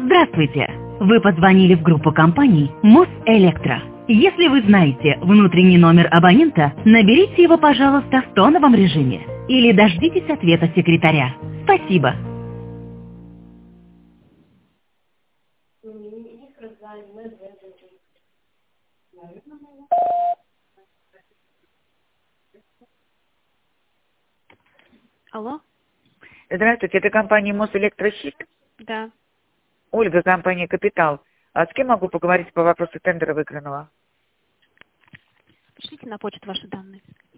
Здравствуйте! Вы позвонили в группу компаний Мосэлектро. Если вы знаете внутренний номер абонента, наберите его, пожалуйста, в тоновом режиме. Или дождитесь ответа секретаря. Спасибо. Алло? Здравствуйте, это компания Мосэлектрощит. Да. Ольга, компания «Капитал». А с кем могу поговорить по вопросу тендера выигранного? Пришлите на почту ваши данные.